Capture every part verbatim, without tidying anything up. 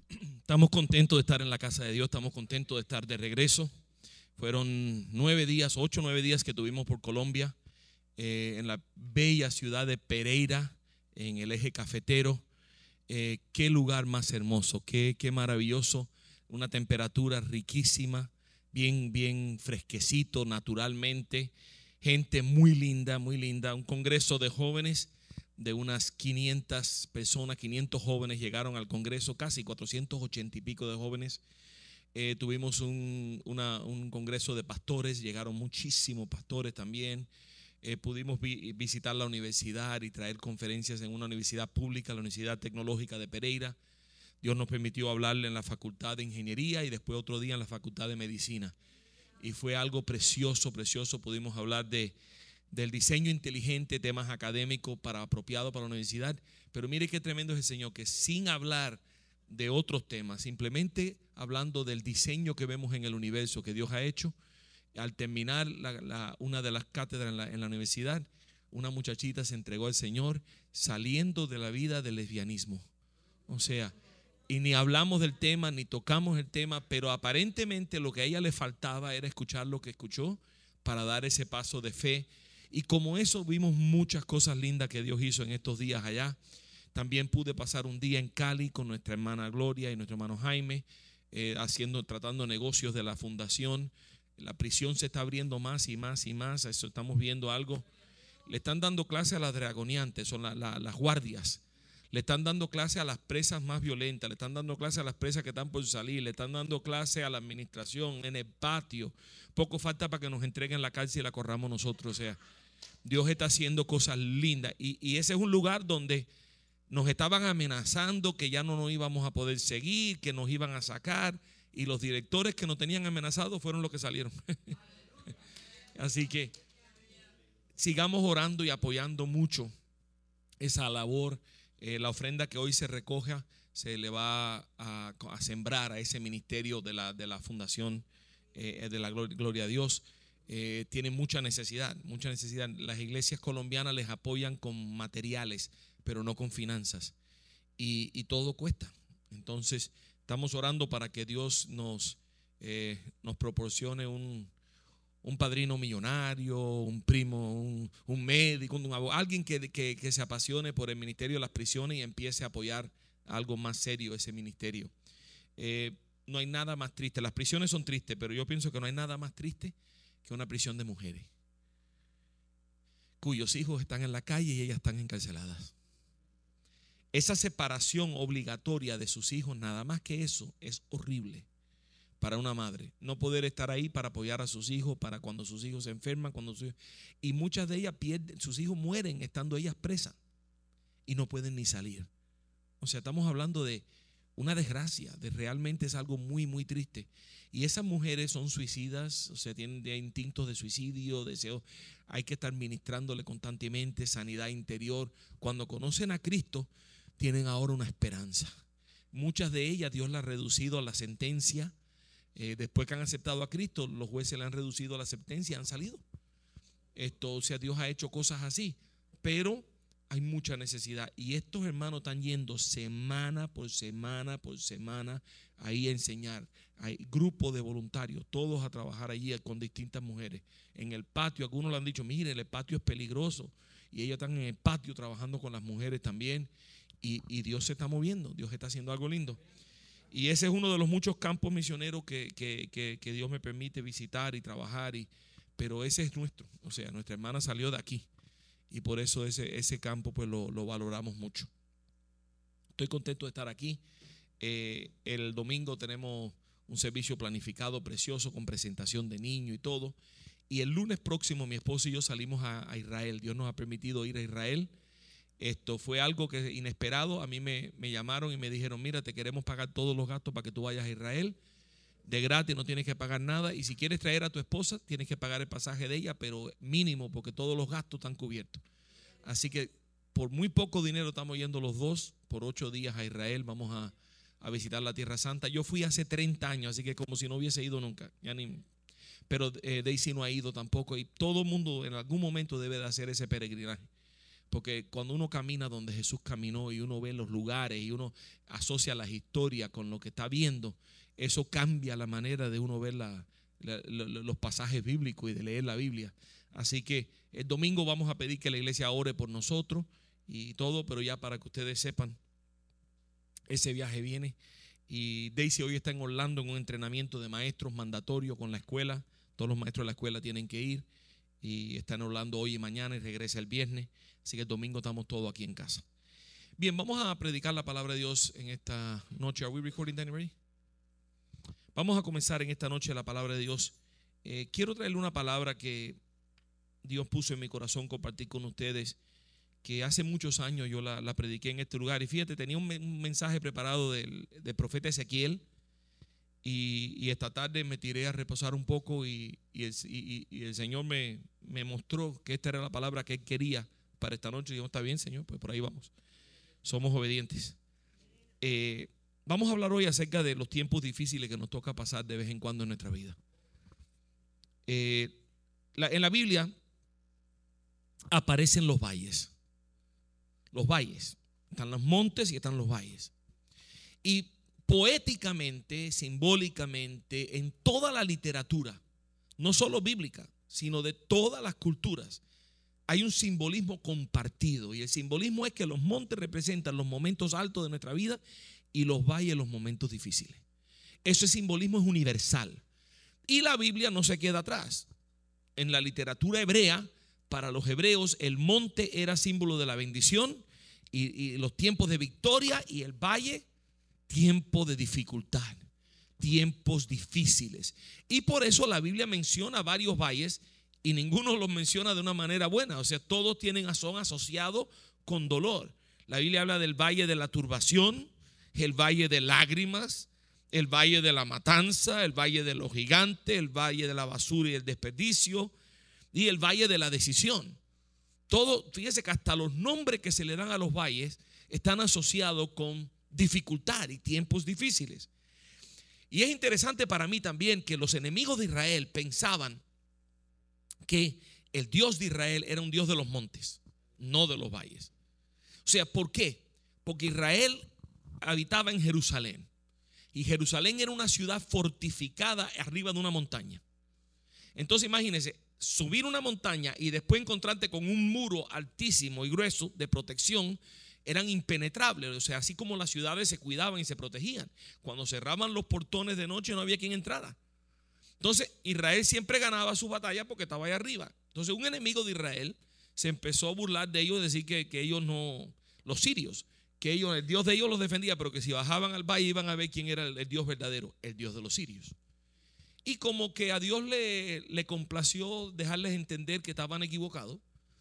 Estamos contentos de estar en la casa de Dios, estamos contentos de estar de regreso. Fueron nueve días, ocho, nueve días que tuvimos por Colombia, eh, en la bella ciudad de Pereira, en el eje cafetero. Eh, qué lugar más hermoso, qué, qué maravilloso, una temperatura riquísima, bien, bien fresquecito naturalmente, gente muy linda, muy linda, un congreso de jóvenes de unas quinientas personas, quinientos jóvenes llegaron al congreso, casi cuatrocientos ochenta y pico de jóvenes. Eh, tuvimos un, una, un congreso de pastores, llegaron muchísimos pastores también. Eh, pudimos vi, visitar la universidad y traer conferencias en una universidad pública, la Universidad Tecnológica de Pereira. Dios nos permitió hablarle en la Facultad de Ingeniería y después otro día en la Facultad de Medicina. Y fue algo precioso, precioso. Pudimos hablar de del diseño inteligente, temas académicos para apropiados para la universidad. Pero mire qué tremendo es el Señor, que sin hablar de otros temas, simplemente hablando del diseño que vemos en el universo que Dios ha hecho, al terminar la, la, una de las cátedras en la, en la universidad, una muchachita se entregó al Señor saliendo de la vida del lesbianismo. O sea, y ni hablamos del tema, ni tocamos el tema, pero aparentemente lo que a ella le faltaba era escuchar lo que escuchó para dar ese paso de fe. Y como eso vimos muchas cosas lindas que Dios hizo en estos días allá. También pude pasar un día en Cali con nuestra hermana Gloria y nuestro hermano Jaime, eh, haciendo, tratando negocios de la fundación. La prisión se está abriendo más y más y más. Eso estamos viendo algo. Le están dando clase a las dragoniantes, son la, la, las guardias. Le están dando clase a las presas más violentas, le están dando clase a las presas que están por salir, le están dando clase a la administración en el patio. Poco falta para que nos entreguen la cárcel y la corramos nosotros. O sea, Dios está haciendo cosas lindas. Y, y ese es un lugar donde nos estaban amenazando que ya no nos íbamos a poder seguir, que nos iban a sacar. Y los directores que nos tenían amenazados fueron los que salieron. Así que sigamos orando y apoyando mucho esa labor. Eh, la ofrenda que hoy se recoja se le va a, a sembrar a ese ministerio de la, de la fundación eh, de la gloria, gloria a Dios. Eh, tienen mucha necesidad, mucha necesidad. Las iglesias colombianas les apoyan con materiales, pero no con finanzas. Y, y todo cuesta. Entonces estamos orando para que Dios nos, eh, nos proporcione un un padrino millonario, un primo, un, un médico, un abogado, alguien que, que, que se apasione por el ministerio de las prisiones y empiece a apoyar algo más serio ese ministerio. Eh, no hay nada más triste. Las prisiones son tristes, pero yo pienso que no hay nada más triste que una prisión de mujeres cuyos hijos están en la calle y ellas están encarceladas. Esa separación obligatoria de sus hijos, nada más que eso, es horrible para una madre. No poder estar ahí para apoyar a sus hijos, para cuando sus hijos se enferman, cuando sus hijos, y muchas de ellas pierden, sus hijos mueren estando ellas presas y no pueden ni salir. O sea, estamos hablando de una desgracia, de realmente es algo muy, muy triste. Y esas mujeres son suicidas, o sea, tienen de instintos de suicidio, deseos. Hay que estar ministrándole constantemente, sanidad interior. Cuando conocen a Cristo, tienen ahora una esperanza. Muchas de ellas Dios las ha reducido a la sentencia. Eh, después que han aceptado a Cristo, los jueces le han reducido la sentencia y han salido. Esto, o sea, Dios ha hecho cosas así, pero hay mucha necesidad. Y estos hermanos están yendo semana por semana por semana ahí a enseñar. Hay grupos de voluntarios, todos a trabajar allí con distintas mujeres. En el patio, algunos le han dicho, mire, el patio es peligroso. Y ellos están en el patio trabajando con las mujeres también. Y, y Dios se está moviendo, Dios está haciendo algo lindo. Y ese es uno de los muchos campos misioneros que, que, que, que Dios me permite visitar y trabajar. Y, pero ese es nuestro. O sea, nuestra hermana salió de aquí. Y por eso ese, ese campo pues lo, lo valoramos mucho. Estoy contento de estar aquí. Eh, el domingo tenemos un servicio planificado precioso con presentación de niños y todo. Y el lunes próximo mi esposo y yo salimos a, a Israel. Dios nos ha permitido ir a Israel. Esto fue algo que inesperado. A mí me, me llamaron y me dijeron, mira, te queremos pagar todos los gastos para que tú vayas a Israel. De gratis, no tienes que pagar nada. Y si quieres traer a tu esposa, tienes que pagar el pasaje de ella, pero mínimo, porque todos los gastos están cubiertos. Así que por muy poco dinero estamos yendo los dos por ocho días a Israel. Vamos a, a visitar la Tierra Santa. Yo fui hace treinta años, así que como si no hubiese ido nunca. Ya ni, pero eh, Daisy no ha ido tampoco. Y todo el mundo en algún momento debe de hacer ese peregrinaje. Porque cuando uno camina donde Jesús caminó y uno ve los lugares y uno asocia las historias con lo que está viendo, eso cambia la manera de uno ver la, la, la, los pasajes bíblicos y de leer la Biblia. Así que el domingo vamos a pedir que la iglesia ore por nosotros y todo, pero ya para que ustedes sepan, ese viaje viene. Y Daisy hoy está en Orlando en un entrenamiento de maestros mandatorio con la escuela. Todos los maestros de la escuela tienen que ir. Y está en Orlando hoy y mañana y regresa el viernes. Así que el domingo estamos todos aquí en casa. Bien, vamos a predicar la palabra de Dios en esta noche. ¿Are we recording, Danny? Ready? Vamos a comenzar en esta noche la palabra de Dios. Eh, quiero traerle una palabra que Dios puso en mi corazón compartir con ustedes, que hace muchos años yo la, la prediqué en este lugar. Y fíjate, tenía un, un mensaje preparado del, del profeta Ezequiel. Y, y esta tarde me tiré a reposar un poco y, y, el, y, y el Señor me, me mostró que esta era la palabra que Él quería para esta noche. Y yo, está bien, Señor, pues por ahí vamos. Somos obedientes. Eh, vamos a hablar hoy acerca de los tiempos difíciles que nos toca pasar de vez en cuando en nuestra vida. Eh, la, en la Biblia aparecen los valles. Los valles. Están los montes y están los valles. Y poéticamente, simbólicamente, en toda la literatura, no solo bíblica, sino de todas las culturas, hay un simbolismo compartido. Y el simbolismo es que los montes representan los momentos altos de nuestra vida y los valles los momentos difíciles. Ese simbolismo es universal. Y la Biblia no se queda atrás. En la literatura hebrea, para los hebreos, el monte era símbolo de la bendición y, y los tiempos de victoria, y el valle tiempo de dificultad, tiempos difíciles. Y por eso la Biblia menciona varios valles y ninguno los menciona de una manera buena. O sea, todos tienen, son asociados con dolor. La Biblia habla del valle de la turbación, el valle de lágrimas, el valle de la matanza, el valle de los gigantes, el valle de la basura y el desperdicio, y el valle de la decisión. Todo, fíjese que hasta los nombres que se le dan a los valles están asociados con dificultad y tiempos difíciles. Y es interesante para mí también que los enemigos de Israel pensaban que el Dios de Israel era un Dios de los montes, no de los valles. O sea, ¿por qué? Porque Israel habitaba en Jerusalén, y Jerusalén era una ciudad fortificada arriba de una montaña. Entonces imagínense, subir una montaña y después encontrarte con un muro altísimo y grueso de protección. Eran impenetrables. O sea, así como las ciudades se cuidaban y se protegían, cuando cerraban los portones de noche no había quien entrara. Entonces Israel siempre ganaba su batalla porque estaba ahí arriba. Entonces un enemigo de Israel se empezó a burlar de ellos, decir que, que ellos no, los sirios, que ellos, el Dios de ellos los defendía, pero que si bajaban al valle iban a ver quién era el, el Dios verdadero, el Dios de los sirios. Y como que a Dios le, le complació dejarles entender que estaban equivocados,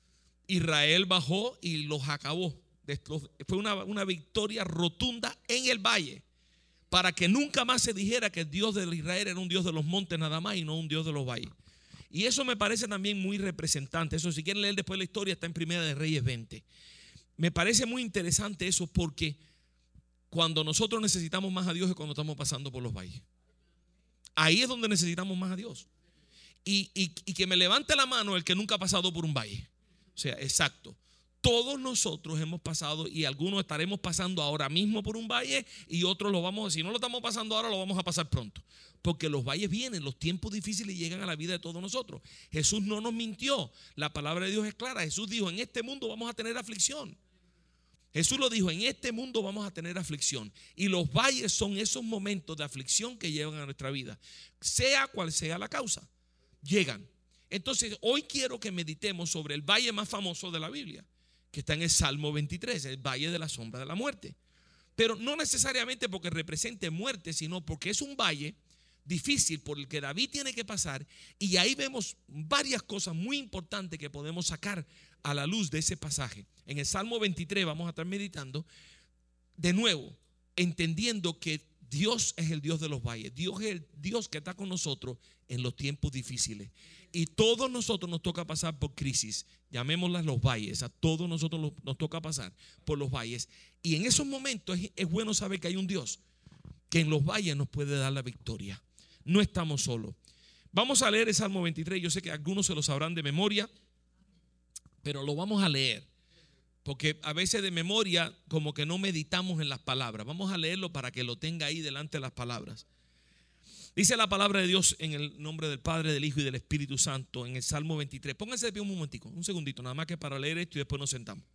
Israel bajó y los acabó. Fue una, una victoria rotunda en el valle, para que nunca más se dijera que el Dios de Israel era un Dios de los montes nada más y no un Dios de los valles. Y eso me parece también muy representante. Eso, si quieren leer después la historia, está en Primera de Reyes veinte. Me parece muy interesante eso, porque cuando nosotros necesitamos más a Dios es cuando estamos pasando por los valles. Ahí es donde necesitamos más a Dios. Y, y, y que me levante la mano el que nunca ha pasado por un valle. O sea, exacto. Todos nosotros hemos pasado, y algunos estaremos pasando ahora mismo por un valle, y otros lo vamos, si no lo estamos pasando ahora, lo vamos a pasar pronto. Porque los valles vienen, los tiempos difíciles llegan a la vida de todos nosotros. Jesús no nos mintió. La palabra de Dios es clara. Jesús dijo, en este mundo vamos a tener aflicción. Jesús lo dijo, en este mundo vamos a tener aflicción. Y los valles son esos momentos de aflicción que llegan a nuestra vida, sea cual sea la causa, llegan. Entonces hoy quiero que meditemos sobre el valle más famoso de la Biblia, que está en el Salmo veintitrés, el valle de la sombra de la muerte. Pero no necesariamente porque represente muerte, sino porque es un valle difícil por el que David tiene que pasar. Y ahí vemos varias cosas muy importantes que podemos sacar a la luz de ese pasaje. En el Salmo veintitrés vamos a estar meditando de nuevo, entendiendo que Dios es el Dios de los valles. Dios es el Dios que está con nosotros en los tiempos difíciles. Y todos nosotros nos toca pasar por crisis, llamémoslas los valles. A todos nosotros nos toca pasar por los valles. Y en esos momentos es, es bueno saber que hay un Dios que en los valles nos puede dar la victoria. No estamos solos. Vamos a leer el Salmo veintitrés. Yo sé que algunos se lo sabrán de memoria, pero lo vamos a leer porque a veces de memoria como que no meditamos en las palabras. Vamos a leerlo para que lo tenga ahí delante de las palabras. Dice la palabra de Dios en el nombre del Padre, del Hijo y del Espíritu Santo en el Salmo veintitrés. Pónganse de pie un momentico, un segundito, nada más que para leer esto y después nos sentamos.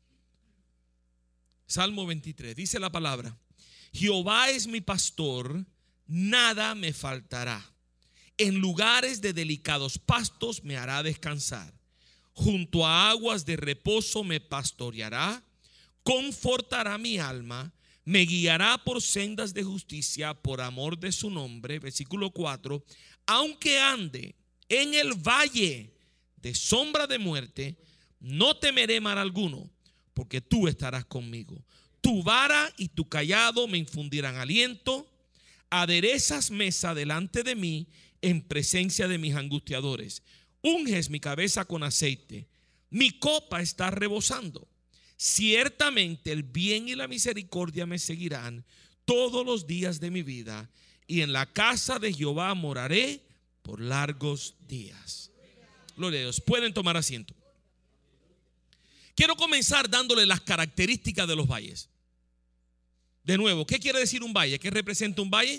Salmo veintitrés, dice la palabra: Jehová es mi pastor, nada me faltará. En lugares de delicados pastos me hará descansar. Junto a aguas de reposo me pastoreará. Confortará mi alma. Me guiará por sendas de justicia por amor de su nombre. Versículo cuatro. Aunque ande en el valle de sombra de muerte, no temeré mal alguno, porque tú estarás conmigo. Tu vara y tu cayado me infundirán aliento. Aderezas mesa delante de mí en presencia de mis angustiadores. Unges mi cabeza con aceite. Mi copa está rebosando. Ciertamente el bien y la misericordia me seguirán todos los días de mi vida, y en la casa de Jehová moraré por largos días. Gloria a Dios. Pueden tomar asiento. Quiero comenzar dándole las características de los valles. De nuevo, ¿qué quiere decir un valle? ¿Qué representa un valle?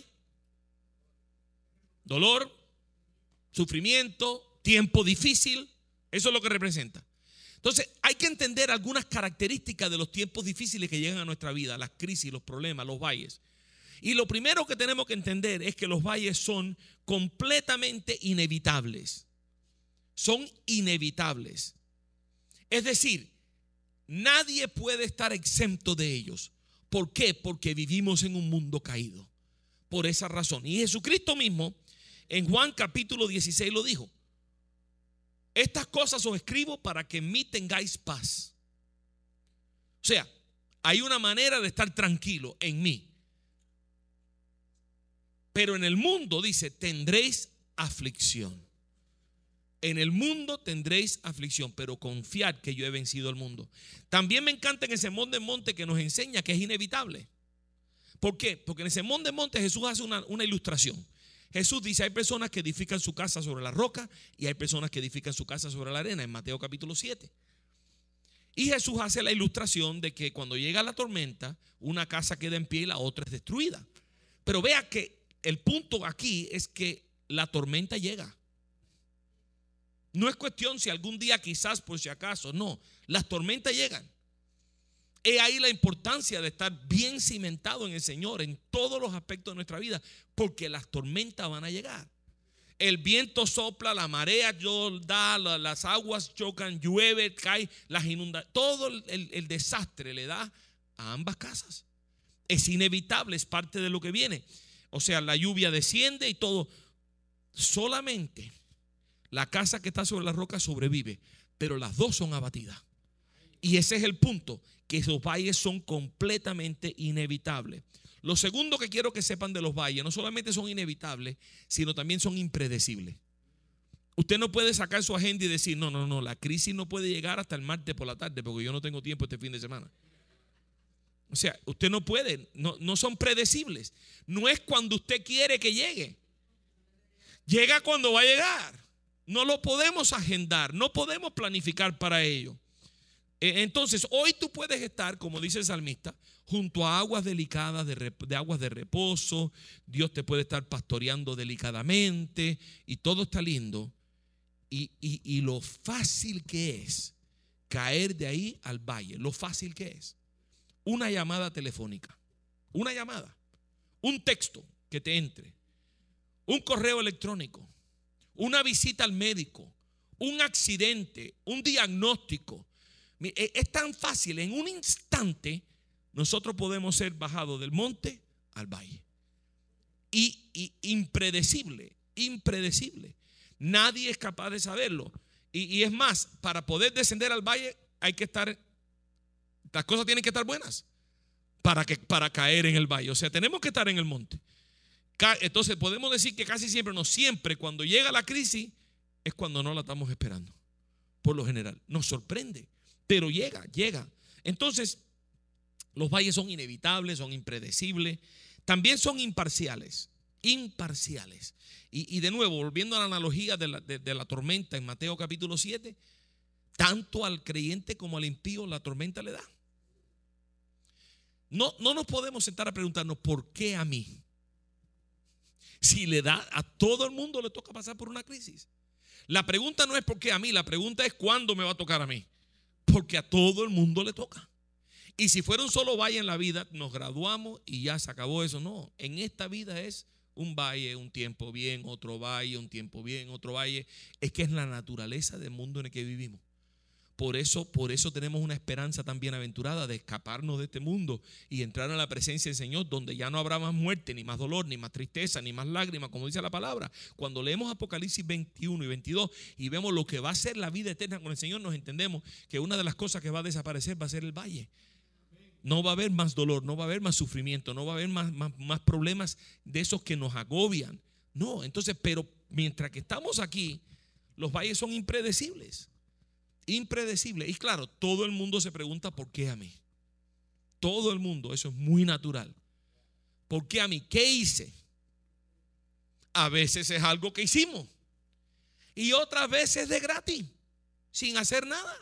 Dolor, sufrimiento, tiempo difícil. Eso es lo que representa. Entonces hay que entender algunas características de los tiempos difíciles que llegan a nuestra vida, las crisis, los problemas, los valles. Y lo primero que tenemos que entender es que los valles son completamente inevitables. Son inevitables. Es decir, nadie puede estar exento de ellos. ¿Por qué? Porque vivimos en un mundo caído. Por esa razón. Y Jesucristo mismo en Juan capítulo dieciséis lo dijo: estas cosas os escribo para que en mí tengáis paz. O sea, hay una manera de estar tranquilo en mí. Pero en el mundo, dice, tendréis aflicción. En el mundo tendréis aflicción, pero confiad que yo he vencido al mundo. También me encanta en ese sermón del monte que nos enseña que es inevitable. ¿Por qué? Porque en ese sermón del monte Jesús hace una, una ilustración. Jesús dice: hay personas que edifican su casa sobre la roca y hay personas que edifican su casa sobre la arena, en Mateo capítulo siete. Y Jesús hace la ilustración de que cuando llega la tormenta, una casa queda en pie y la otra es destruida. Pero vea que el punto aquí es que la tormenta llega. No es cuestión si algún día quizás por si acaso, no, las tormentas llegan. Es ahí la importancia de estar bien cimentado en el Señor en todos los aspectos de nuestra vida, porque las tormentas van a llegar. El viento sopla, la marea da, las aguas chocan, llueve, cae, las inundaciones, todo el, el, el desastre le da a ambas casas. Es inevitable, es parte de lo que viene. O sea, la lluvia desciende y todo. Solamente la casa que está sobre la roca sobrevive, pero las dos son abatidas. Y ese es el punto, que esos valles son completamente inevitables. Lo segundo que quiero que sepan de los valles: no solamente son inevitables, sino también son impredecibles. Usted no puede sacar su agenda y decir: no, no, no, la crisis no puede llegar hasta el martes por la tarde porque yo no tengo tiempo este fin de semana. O sea, usted no puede, no, no son predecibles. No es cuando usted quiere que llegue. Llega cuando va a llegar. No lo podemos agendar, no podemos planificar para ello. Entonces, hoy tú puedes estar, como dice el salmista, junto a aguas delicadas, de, rep- de aguas de reposo. Dios te puede estar pastoreando delicadamente y todo está lindo. Y, y, y lo fácil que es caer de ahí al valle, lo fácil que es. Una llamada telefónica, una llamada, un texto que te entre, un correo electrónico, una visita al médico, un accidente, un diagnóstico. Es tan fácil, en un instante nosotros podemos ser bajados del monte al valle. Y, y impredecible, impredecible. Nadie es capaz de saberlo. Y, y es más, para poder descender al valle hay que estar, las cosas tienen que estar buenas para, que, para caer en el valle. O sea, tenemos que estar en el monte. Entonces podemos decir que casi siempre, no siempre, cuando llega la crisis es cuando no la estamos esperando. Por lo general, nos sorprende. Pero llega, llega. Entonces, los valles son inevitables, son impredecibles. También son imparciales. Imparciales. Y, y de nuevo, volviendo a la analogía de la, de, de la tormenta en Mateo capítulo siete, Tanto al creyente como al impío la tormenta le da. No, no nos podemos sentar a preguntarnos ¿por qué a mí? Si le da a todo el mundo, le toca pasar por una crisis. La pregunta no es ¿por qué a mí? La pregunta es ¿cuándo me va a tocar a mí? Porque a todo el mundo le toca. Y si fuera un solo valle en la vida, nos graduamos y ya se acabó eso. No, en esta vida es un valle, un tiempo bien, otro valle, un tiempo bien, otro valle. Es que es la naturaleza del mundo en el que vivimos. Por eso, por eso tenemos una esperanza tan bienaventurada de escaparnos de este mundo y entrar a la presencia del Señor, donde ya no habrá más muerte, ni más dolor, ni más tristeza, ni más lágrimas, como dice la palabra. Cuando leemos Apocalipsis veintiuno y veintidós y vemos lo que va a ser la vida eterna con el Señor, nos entendemos que una de las cosas que va a desaparecer va a ser el valle. No va a haber más dolor, no va a haber más sufrimiento, no va a haber más, más, más problemas de esos que nos agobian. No, entonces, pero mientras que estamos aquí, los valles son impredecibles. Impredecible. Y claro, todo el mundo se pregunta ¿por qué a mí? Todo el mundo, eso es muy natural. ¿Por qué a mí? ¿Qué hice? A veces es algo que hicimos y otras veces de gratis, sin hacer nada.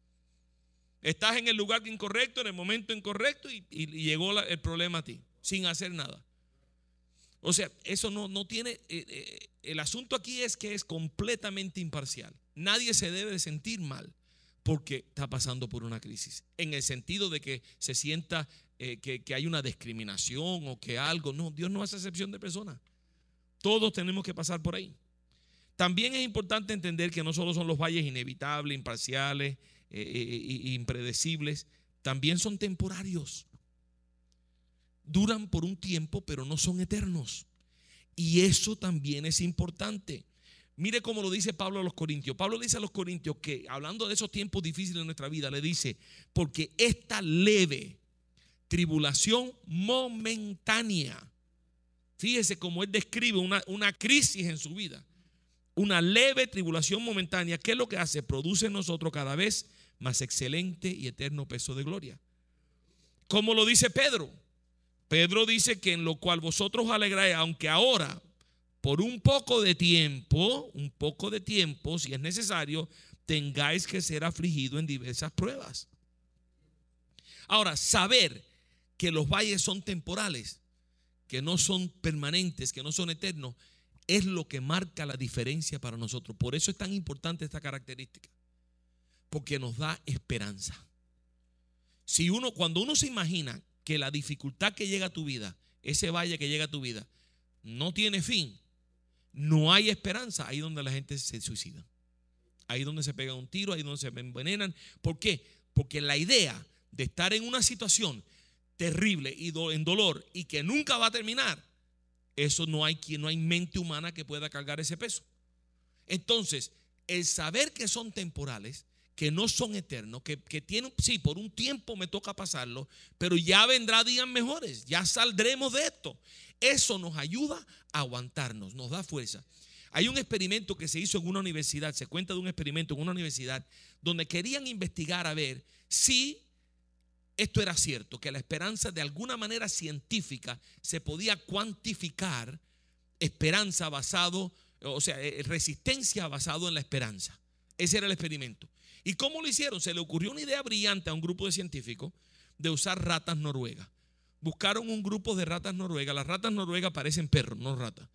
Estás en el lugar incorrecto, en el momento incorrecto y, y llegó la, el problema a ti, sin hacer nada. O sea, eso no, no tiene, eh, eh, el asunto aquí es que es completamente imparcial. Nadie se debe sentir mal porque está pasando por una crisis, en el sentido de que se sienta eh, que, que hay una discriminación o que algo. No, Dios no hace excepción de personas. Todos tenemos que pasar por ahí. También es importante entender que no solo son los valles inevitables, imparciales e eh, eh, impredecibles, también son temporarios. Duran por un tiempo, pero no son eternos. Y eso también es importante. Mire cómo lo dice Pablo a los Corintios. Pablo dice a los Corintios que, hablando de esos tiempos difíciles de nuestra vida, le dice: porque esta leve tribulación momentánea, fíjese cómo él describe una, una crisis en su vida, una leve tribulación momentánea, ¿qué es lo que hace? Produce en nosotros cada vez más excelente y eterno peso de gloria. Como lo dice Pedro. Pedro dice que en lo cual vosotros os alegráis, aunque ahora por un poco de tiempo, un poco de tiempo, si es necesario, tengáis que ser afligidos en diversas pruebas. Ahora, saber que los valles son temporales, que no son permanentes, que no son eternos, es lo que marca la diferencia para nosotros. Por eso es tan importante esta característica, porque nos da esperanza. Si uno, cuando uno se imagina que la dificultad que llega a tu vida, ese valle que llega a tu vida, no tiene fin, no hay esperanza, ahí donde la gente se suicida, ahí donde se pega un tiro, ahí donde se envenenan. ¿Por qué? Porque la idea de estar en una situación terrible y do, en dolor y que nunca va a terminar, eso no hay quien, no hay mente humana que pueda cargar ese peso. Entonces, el saber que son temporales, que no son eternos, que, que tienen, sí, por un tiempo me toca pasarlo, pero ya vendrá días mejores, ya saldremos de esto. Eso nos ayuda a aguantarnos, nos da fuerza. Hay un experimento que se hizo en una universidad, se cuenta de un experimento en una universidad donde querían investigar a ver si esto era cierto, que la esperanza de alguna manera científica se podía cuantificar, esperanza basado, o sea, resistencia basado en la esperanza. Ese era el experimento. ¿Y cómo lo hicieron? Se le ocurrió una idea brillante a un grupo de científicos de usar ratas noruegas. Buscaron un grupo de ratas noruegas. Las ratas noruegas parecen perros, no ratas.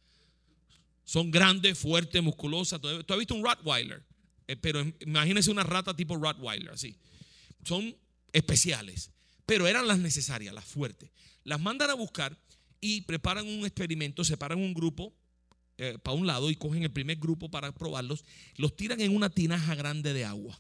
Son grandes, fuertes, musculosas. ¿Tú has visto un Rottweiler? Eh, pero imagínense una rata tipo Rottweiler, así. Son especiales, pero eran las necesarias, las fuertes. Las mandan a buscar y preparan un experimento, separan un grupo eh, para un lado y cogen el primer grupo para probarlos, los tiran en una tinaja grande de agua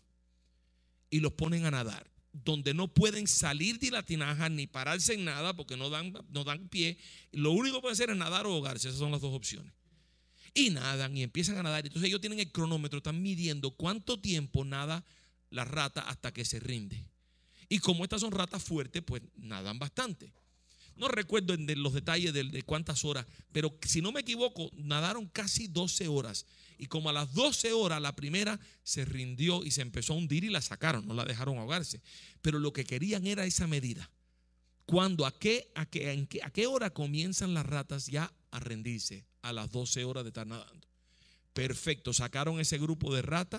y los ponen a nadar, donde no pueden salir de la tinaja ni pararse en nada porque no dan, no dan pie. Lo único que pueden hacer es nadar o ahogarse. Esas son las dos opciones. Y nadan y empiezan a nadar. Entonces ellos tienen el cronómetro, están midiendo cuánto tiempo nada la rata hasta que se rinde. Y como estas son ratas fuertes, pues nadan bastante. No recuerdo de los detalles de, de cuántas horas, pero si no me equivoco, nadaron casi doce horas. Y como a las doce horas, la primera se rindió y se empezó a hundir y la sacaron, no la dejaron ahogarse. Pero lo que querían era esa medida. ¿Cuándo? ¿A qué, a qué, en qué, a qué hora comienzan las ratas ya a rendirse? A las doce horas de estar nadando. Perfecto, sacaron ese grupo de ratas,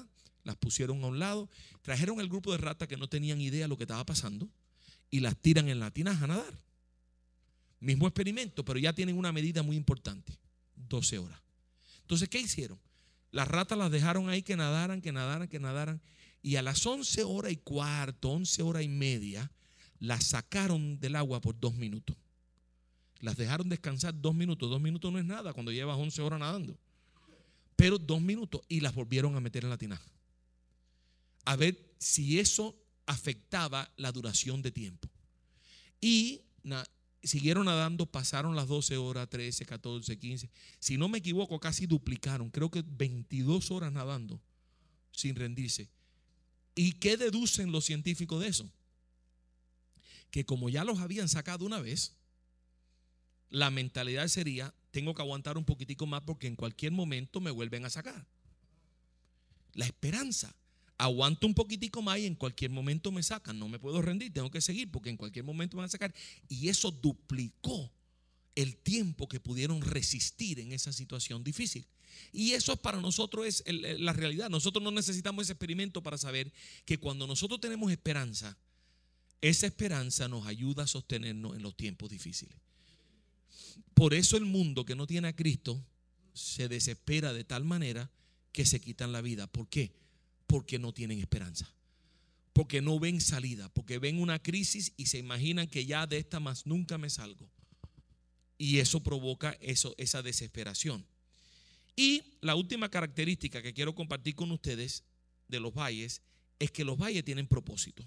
las pusieron a un lado, trajeron el grupo de ratas que no tenían idea de lo que estaba pasando y las tiran en la tinaja a nadar. Mismo experimento, pero ya tienen una medida muy importante, doce horas. Entonces, ¿qué hicieron? Las ratas las dejaron ahí que nadaran, que nadaran, que nadaran, y a las once horas y cuarto, once horas y media, las sacaron del agua por dos minutos. Las dejaron descansar dos minutos. Dos minutos no es nada cuando llevas once horas nadando. Pero dos minutos y las volvieron a meter en la tinaja. A ver si eso afectaba la duración de tiempo. Y na, siguieron nadando, pasaron las doce horas, trece, catorce, quince. Si no me equivoco, casi duplicaron. Creo que veintidós horas nadando sin rendirse. ¿Y qué deducen los científicos de eso? Que como ya los habían sacado una vez, la mentalidad sería: tengo que aguantar un poquitico más porque en cualquier momento me vuelven a sacar. La esperanza: aguanto un poquitico más y en cualquier momento me sacan. No me puedo rendir, tengo que seguir porque en cualquier momento me van a sacar. Y eso duplicó el tiempo que pudieron resistir en esa situación difícil. Y eso para nosotros es el, la realidad. Nosotros no necesitamos ese experimento para saber que cuando nosotros tenemos esperanza, esa esperanza nos ayuda a sostenernos en los tiempos difíciles. Por eso el mundo que no tiene a Cristo se desespera de tal manera que se quitan la vida. ¿Por qué? Porque no tienen esperanza, porque no ven salida, porque ven una crisis y se imaginan que ya de esta más nunca me salgo. Y eso provoca eso, esa desesperación. Y la última característica que quiero compartir con ustedes de los valles es que los valles tienen propósito.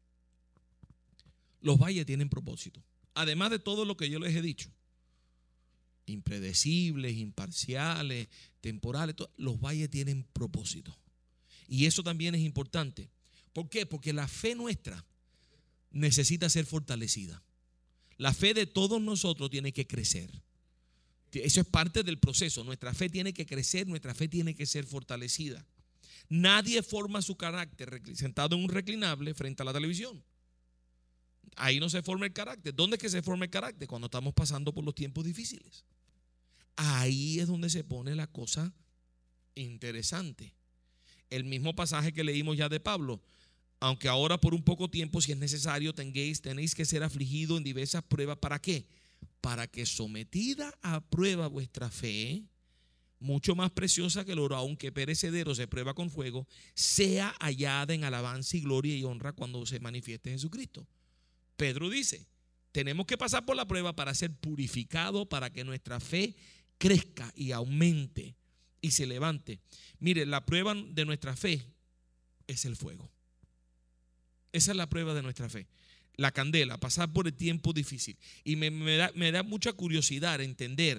Los valles tienen propósito. Además de todo lo que yo les he dicho, impredecibles, imparciales, temporales, todo, los valles tienen propósito. Y eso también es importante. ¿Por qué? Porque la fe nuestra necesita ser fortalecida. La fe de todos nosotros tiene que crecer. Eso es parte del proceso. Nuestra fe tiene que crecer, nuestra fe tiene que ser fortalecida. Nadie forma su carácter sentado en un reclinable frente a la televisión. Ahí no se forma el carácter. ¿Dónde es que se forma el carácter? Cuando estamos pasando por los tiempos difíciles. Ahí es donde se pone la cosa interesante. El mismo pasaje que leímos ya de Pablo: aunque ahora por un poco tiempo, si es necesario, tengáis, tenéis que ser afligidos en diversas pruebas. ¿Para qué? Para que sometida a prueba vuestra fe, mucho más preciosa que el oro, aunque perecedero, se prueba con fuego, sea hallada en alabanza y gloria y honra cuando se manifieste Jesucristo. Pedro dice: tenemos que pasar por la prueba para ser purificados, para que nuestra fe crezca y aumente y se levante. Mire, la prueba de nuestra fe es el fuego. Esa es la prueba de nuestra fe. La candela, pasar por el tiempo difícil. Y me, me, da, me da mucha curiosidad entender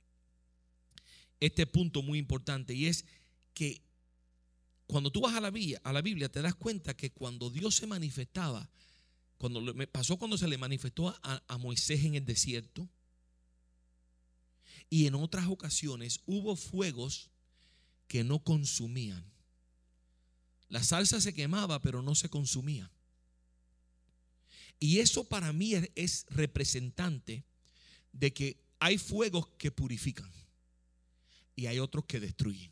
este punto muy importante, y es que cuando tú vas a la Biblia, a la Biblia te das cuenta que cuando Dios se manifestaba, cuando me pasó cuando se le manifestó a, a Moisés en el desierto, y en otras ocasiones hubo fuegos que no consumían. La salsa se quemaba pero no se consumía. Y eso para mí es, es representante de que hay fuegos que purifican y hay otros que destruyen.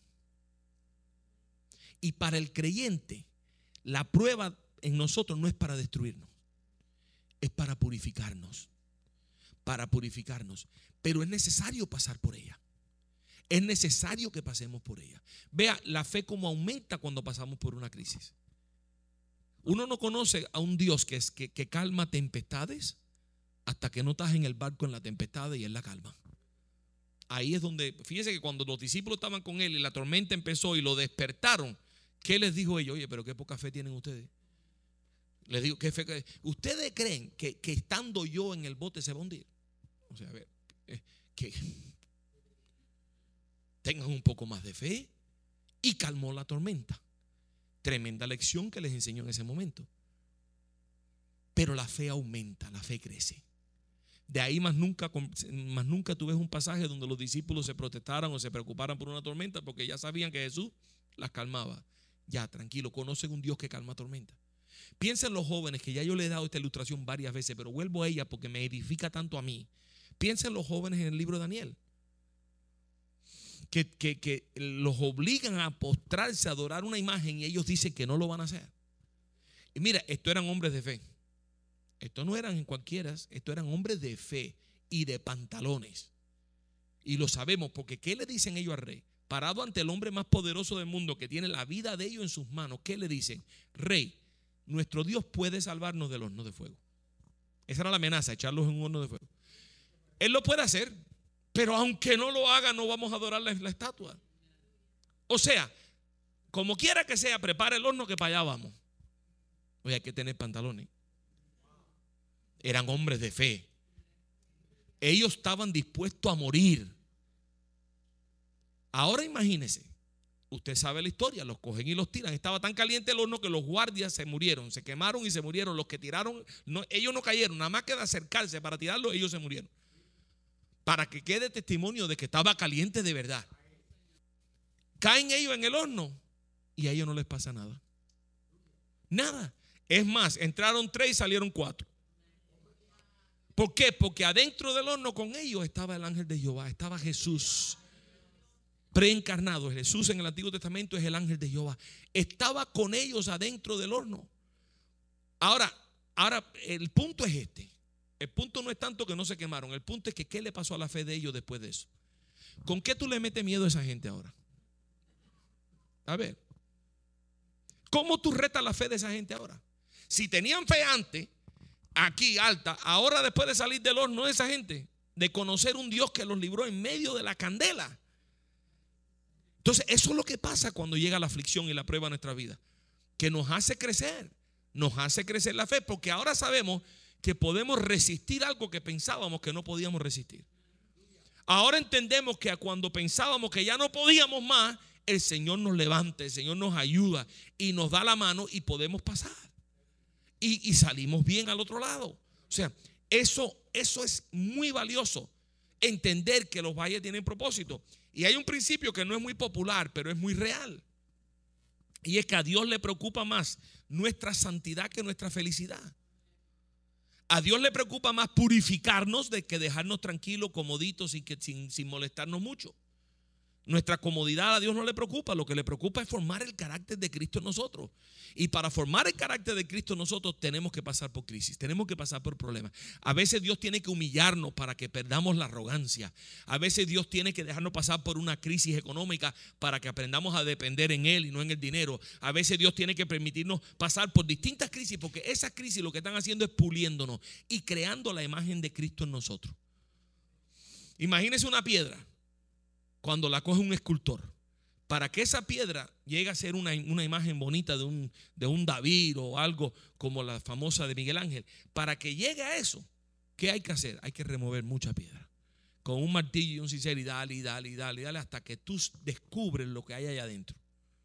Y para el creyente, la prueba en nosotros no es para destruirnos, es para purificarnos, para purificarnos. Pero es necesario pasar por ella. Es necesario que pasemos por ella. Vea la fe como aumenta cuando pasamos por una crisis. Uno no conoce a un Dios que, es, que, que calma tempestades hasta que no estás en el barco en la tempestad y Él la calma. Ahí es donde, fíjese que cuando los discípulos estaban con Él y la tormenta empezó y lo despertaron, ¿qué les dijo ellos? Oye, pero qué poca fe tienen ustedes. Les digo, ¿qué fe? ¿Ustedes creen que, que estando yo en el bote se va a hundir? O sea, a ver, eh, que tengan un poco más de fe. Y calmó la tormenta. Tremenda lección que les enseñó en ese momento. Pero la fe aumenta, la fe crece. De ahí más nunca, más nunca tú ves un pasaje donde los discípulos se protestaran o se preocuparan por una tormenta, porque ya sabían que Jesús las calmaba. Ya, tranquilo, conocen un Dios que calma tormenta. Piensen los jóvenes, que ya yo les he dado esta ilustración varias veces, pero vuelvo a ella porque me edifica tanto a mí. Piensen los jóvenes en el libro de Daniel, que, que, que los obligan a postrarse, a adorar una imagen, y ellos dicen que no lo van a hacer. Y mira, estos eran hombres de fe. Estos no eran en cualquiera, estos eran hombres de fe y de pantalones. Y lo sabemos porque ¿qué le dicen ellos al rey? Parado ante el hombre más poderoso del mundo que tiene la vida de ellos en sus manos, ¿qué le dicen? Rey, nuestro Dios puede salvarnos del horno de fuego. Esa era la amenaza, echarlos en un horno de fuego. Él lo puede hacer, pero aunque no lo haga, no vamos a adorar la, la estatua. O sea, como quiera que sea, prepara el horno que para allá vamos. Oye, hay que tener pantalones. Eran hombres de fe. Ellos estaban dispuestos a morir. Ahora imagínese, usted sabe la historia, los cogen y los tiran. Estaba tan caliente el horno que los guardias se murieron, se quemaron y se murieron. Los que tiraron, no, ellos no cayeron, nada más que de acercarse para tirarlo, ellos se murieron. Para que quede testimonio de que estaba caliente de verdad. Caen ellos en el horno y a ellos no les pasa nada. Nada. Es más, entraron tres y salieron cuatro. ¿Por qué? Porque adentro del horno con ellos estaba el ángel de Jehová, estaba Jesús preencarnado. Jesús en el Antiguo Testamento es el ángel de Jehová. Estaba con ellos adentro del horno. Ahora, ahora el punto es este. El punto no es tanto que no se quemaron. El punto es que ¿qué le pasó a la fe de ellos después de eso? ¿Con qué tú le metes miedo a esa gente ahora? A ver, ¿cómo tú retas la fe de esa gente ahora? Si tenían fe antes, aquí alta, ahora después de salir del horno de esa gente, de conocer un Dios que los libró en medio de la candela. Entonces eso es lo que pasa cuando llega la aflicción y la prueba a nuestra vida, que nos hace crecer, nos hace crecer la fe, porque ahora sabemos que podemos resistir algo que pensábamos que no podíamos resistir. Ahora entendemos que cuando pensábamos que ya no podíamos más, el Señor nos levanta, el Señor nos ayuda y nos da la mano y podemos pasar. Y, y salimos bien al otro lado. O sea, eso, eso es muy valioso. Entender que los valles tienen propósito. Y hay un principio que no es muy popular, pero es muy real. Y es que a Dios le preocupa más nuestra santidad que nuestra felicidad. A Dios le preocupa más purificarnos de que dejarnos tranquilos, comoditos y que sin, sin molestarnos mucho. Nuestra comodidad a Dios no le preocupa. Lo que le preocupa es formar el carácter de Cristo en nosotros. Y para formar el carácter de Cristo en nosotros tenemos que pasar por crisis, tenemos que pasar por problemas. A veces Dios tiene que humillarnos para que perdamos la arrogancia. A veces Dios tiene que dejarnos pasar por una crisis económica para que aprendamos a depender en Él y no en el dinero. A veces Dios tiene que permitirnos pasar por distintas crisis, porque esas crisis lo que están haciendo es puliéndonos y creando la imagen de Cristo en nosotros. Imagínese una piedra cuando la coge un escultor. Para que esa piedra llegue a ser una, una imagen bonita de un, de un David o algo como la famosa de Miguel Ángel, para que llegue a eso, ¿qué hay que hacer? Hay que remover mucha piedra con un martillo y un cincel y dale, y dale, y dale, y dale hasta que tú descubres lo que hay allá adentro.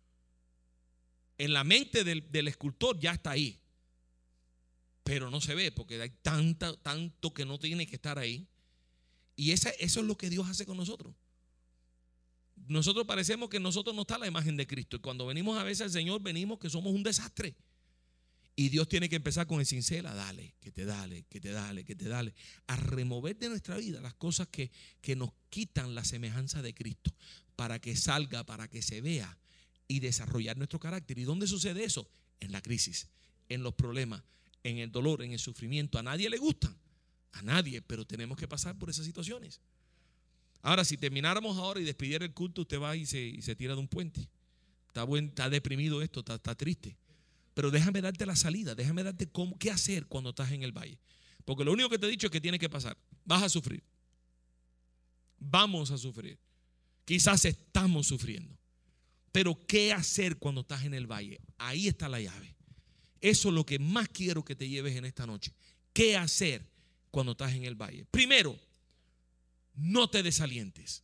En la mente del, del escultor ya está ahí, pero no se ve porque hay tanta, tanto que no tiene que estar ahí. Y esa, eso es lo que Dios hace con nosotros. Nosotros parecemos que en nosotros no está la imagen de Cristo. Y cuando venimos a veces al Señor, venimos que somos un desastre. Y Dios tiene que empezar con el cincel a dale, que te dale, que te dale, que te dale. A remover de nuestra vida las cosas que, que nos quitan la semejanza de Cristo. Para que salga, para que se vea y desarrollar nuestro carácter. ¿Y dónde sucede eso? En la crisis, en los problemas, en el dolor, en el sufrimiento. A nadie le gustan, a nadie, pero tenemos que pasar por esas situaciones. Ahora, si termináramos ahora y despidiera el culto, usted va y se, y se tira de un puente. Está, buen, está deprimido esto, está, está triste. Pero déjame darte la salida, déjame darte cómo, qué hacer cuando estás en el valle. Porque lo único que te he dicho es que tiene que pasar. Vas a sufrir. Vamos a sufrir. Quizás estamos sufriendo. Pero ¿qué hacer cuando estás en el valle? Ahí está la llave. Eso es lo que más quiero que te lleves en esta noche. ¿Qué hacer cuando estás en el valle? Primero, no te desalientes.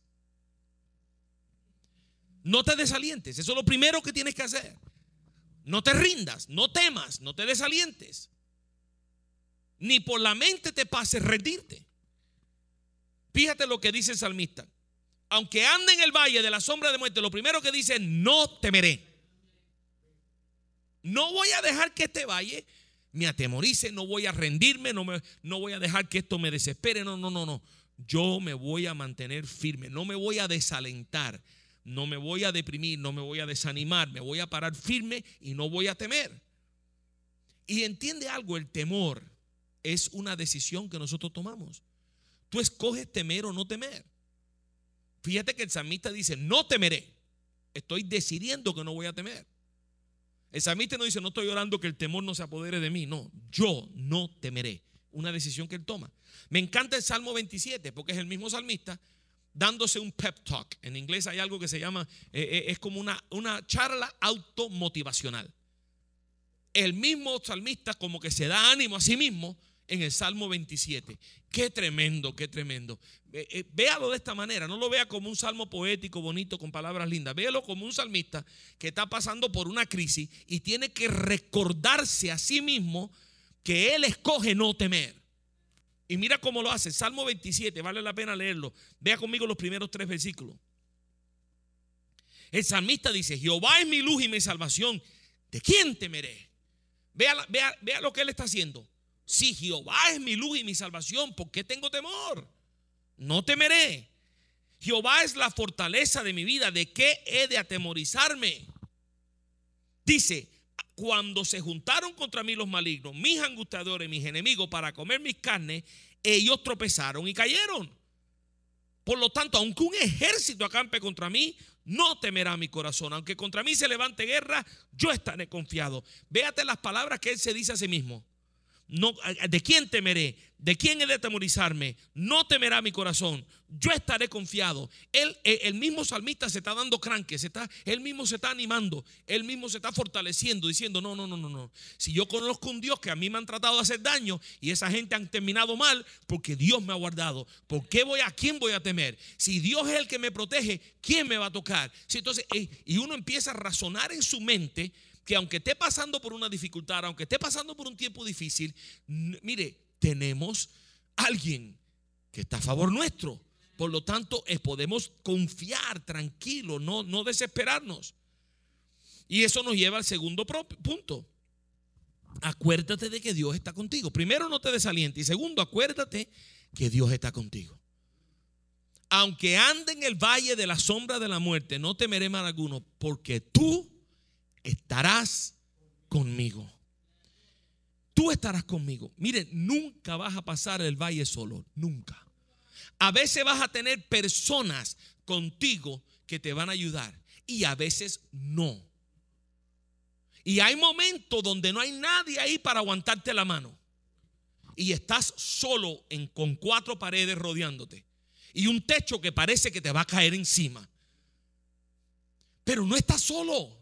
No te desalientes. Eso es lo primero que tienes que hacer. No te rindas, no temas, no te desalientes. Ni por la mente te pase rendirte. Fíjate lo que dice el salmista. Aunque ande en el valle de la sombra de muerte, lo primero que dice, no temeré. No voy a dejar que este valle me atemorice, no voy a rendirme, no, me, no voy a dejar que esto me desespere. No, no, no, no. yo me voy a mantener firme, no me voy a desalentar, no me voy a deprimir, no me voy a desanimar, me voy a parar firme y no voy a temer. Y entiende algo, el temor es una decisión que nosotros tomamos. Tú escoges temer o no temer. Fíjate que el salmista dice, no temeré, estoy decidiendo que no voy a temer. El salmista no dice, no estoy orando que el temor no se apodere de mí, no, yo no temeré. Una decisión que él toma. Me encanta el Salmo veintisiete porque es el mismo salmista dándose un pep talk. En inglés hay algo que se llama, eh, eh, es como una, una charla automotivacional. El mismo salmista como que se da ánimo a sí mismo en el Salmo veintisiete. Qué tremendo, qué tremendo. Eh, eh, véalo de esta manera, no lo vea como un salmo poético, bonito, con palabras lindas. Véalo como un salmista que está pasando por una crisis y tiene que recordarse a sí mismo que él escoge no temer. Y mira cómo lo hace. Salmo veintisiete, vale la pena leerlo. Vea conmigo los primeros tres versículos. El salmista dice, Jehová es mi luz y mi salvación, ¿de quién temeré? Vea, vea, vea lo que él está haciendo. Si Jehová es mi luz y mi salvación, ¿por qué tengo temor? No temeré. Jehová es la fortaleza de mi vida, ¿de qué he de atemorizarme? Dice, cuando se juntaron contra mí los malignos, mis angustiadores, mis enemigos, para comer mis carnes, ellos tropezaron y cayeron. Por lo tanto, aunque un ejército acampe contra mí, no temerá mi corazón. Aunque contra mí se levante guerra, yo estaré confiado. Véate las palabras que él se dice a sí mismo. No, ¿de quién temeré? ¿De quién he de atemorizarme? No temerá mi corazón, yo estaré confiado. Él, el mismo salmista se está dando cranque, se está, él mismo se está animando, él mismo se está fortaleciendo, diciendo, no, no, no, no, no. Si yo conozco un Dios que a mí me han tratado de hacer daño y esa gente han terminado mal, porque Dios me ha guardado. ¿Por qué voy a, quién voy a temer? Si Dios es el que me protege, ¿quién me va a tocar? Si entonces, y uno empieza a razonar en su mente que aunque esté pasando por una dificultad, aunque esté pasando por un tiempo difícil, mire, tenemos alguien que está a favor nuestro. Por lo tanto, podemos confiar tranquilo, no, no desesperarnos. Y eso nos lleva al segundo punto. Acuérdate de que Dios está contigo. Primero, no te desalientes. Y segundo, acuérdate que Dios está contigo. Aunque ande en el valle de la sombra de la muerte, no temeré mal alguno, porque tú estarás conmigo. Tú estarás conmigo. Mire, nunca vas a pasar el valle solo, nunca. A veces vas a tener personas contigo que te van a ayudar y a veces no. Y hay momentos donde no hay nadie ahí para aguantarte la mano y estás solo en, con cuatro paredes rodeándote y un techo que parece que te va a caer encima. Pero no estás solo.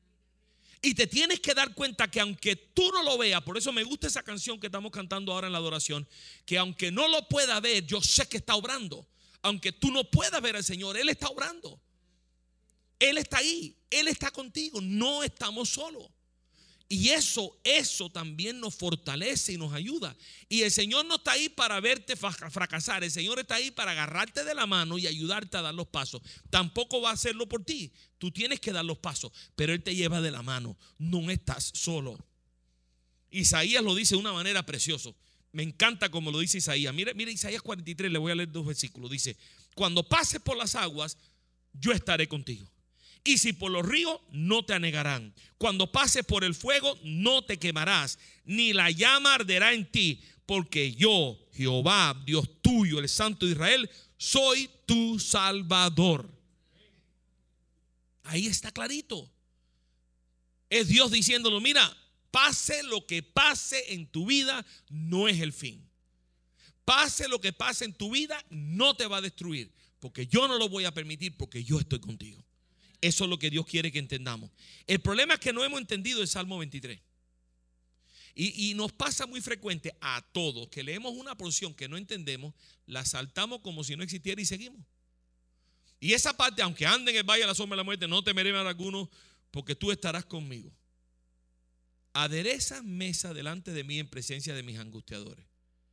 Y te tienes que dar cuenta que aunque tú no lo veas, por eso me gusta esa canción que estamos cantando ahora en la adoración, que aunque no lo pueda ver, yo sé que está obrando. Aunque tú no puedas ver al Señor, Él está obrando. Él está ahí, Él está contigo, no estamos solos. Y eso, eso también nos fortalece y nos ayuda. Y el Señor no está ahí para verte fracasar. El Señor está ahí para agarrarte de la mano y ayudarte a dar los pasos. Tampoco va a hacerlo por ti. Tú tienes que dar los pasos, pero Él te lleva de la mano. No estás solo. Isaías lo dice de una manera preciosa. Me encanta como lo dice Isaías. Mira, mira Isaías cuarenta y tres, le voy a leer dos versículos. Dice, cuando pases por las aguas, yo estaré contigo. Y si por los ríos, no te anegarán. Cuando pases por el fuego, no te quemarás, ni la llama arderá en ti, porque yo, Jehová, Dios tuyo, el Santo de Israel, soy tu Salvador. Ahí está clarito. Es Dios diciéndolo, mira, pase lo que pase en tu vida, no es el fin. Pase lo que pase en tu vida, no te va a destruir, porque yo no lo voy a permitir, porque yo estoy contigo. Eso es lo que Dios quiere que entendamos. El problema es que no hemos entendido el Salmo veintitrés. Y, y nos pasa muy frecuente a todos que leemos una porción que no entendemos, la saltamos como si no existiera y seguimos. Y esa parte, aunque ande en el valle de la sombra de la muerte, no temeré mal alguno, porque tú estarás conmigo. Adereza mesa delante de mí en presencia de mis angustiadores.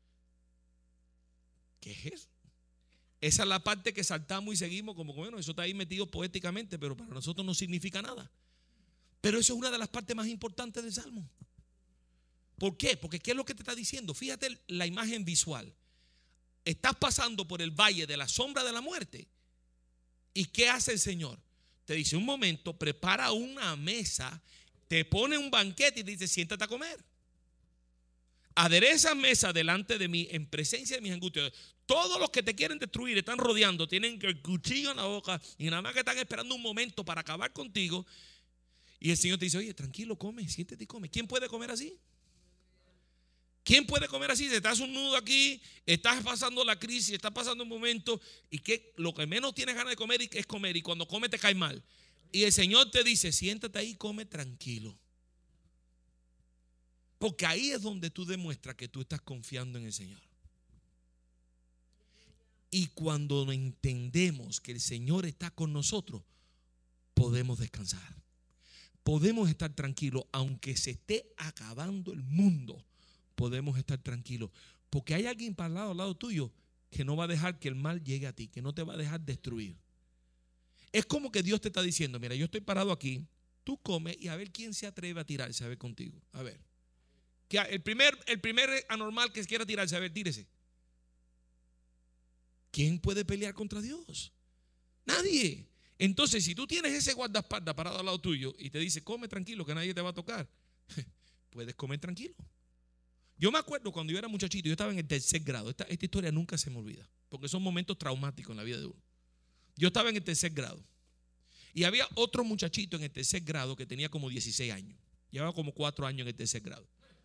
¿Qué es eso? Esa es la parte que saltamos y seguimos como, bueno, eso está ahí metido poéticamente, pero para nosotros no significa nada. Pero eso es una de las partes más importantes del Salmo. ¿Por qué? Porque ¿qué es lo que te está diciendo? Fíjate la imagen visual. estás pasando por el valle de la sombra de la muerte. ¿Y qué hace el Señor? Te dice, un momento, prepara una mesa, te pone un banquete y te dice, siéntate a comer. Adereza mesa delante de mí en presencia de mis angustias. Todos los que te quieren destruir están rodeando, tienen el cuchillo en la boca y nada más que están esperando un momento para acabar contigo. Y el Señor te dice, oye, tranquilo, come, siéntate y come. ¿Quién puede comer así? ¿Quién puede comer así? Si estás un nudo aquí, estás pasando la crisis, estás pasando un momento y que lo que menos tienes ganas de comer es comer, y cuando comes te cae mal. Y el Señor te dice, siéntate ahí y come tranquilo. Porque ahí es donde tú demuestras que tú estás confiando en el Señor. Y cuando entendemos que el Señor está con nosotros, podemos descansar. Podemos estar tranquilos, aunque se esté acabando el mundo. Podemos estar tranquilos, porque hay alguien para al lado, al lado tuyo que no va a dejar que el mal llegue a ti, que no te va a dejar destruir. Es como que Dios te está diciendo, mira, yo estoy parado aquí, tú comes y a ver quién se atreve a tirarse a ver contigo. A ver, que el primer, el primer anormal que quiera tirarse, a ver, tírese. ¿Quién puede pelear contra Dios? Nadie. Entonces, si tú tienes ese guardaespaldas parado al lado tuyo y te dice, come tranquilo que nadie te va a tocar, puedes comer tranquilo. Yo me acuerdo cuando yo era muchachito, yo estaba en el tercer grado. Esta, esta historia nunca se me olvida, porque son momentos traumáticos en la vida de uno. Yo estaba en el tercer grado y había otro muchachito en el tercer grado que tenía como dieciséis años. Llevaba como cuatro años en el tercer grado.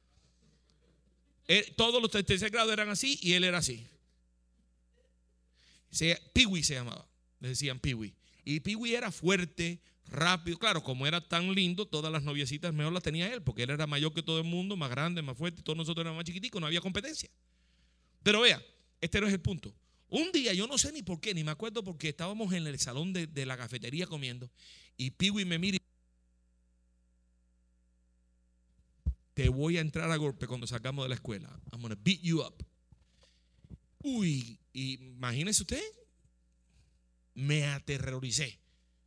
Él, todos los del tercer grado eran así y él era así. Se, Piwi se llamaba, le decían Piwi. Y Piwi era fuerte, rápido. Claro, como era tan lindo, todas las noviecitas mejor las tenía él, porque él era mayor que todo el mundo, más grande, más fuerte. Todos nosotros éramos más chiquiticos, no había competencia. Pero vea, este no es el punto. Un día, yo no sé ni por qué, ni me acuerdo por qué, estábamos en el salón de, de la cafetería comiendo y Piwi me mira y te voy a entrar a golpe cuando salgamos de la escuela. I'm gonna beat you up. Uy, imagínese usted, me aterroricé.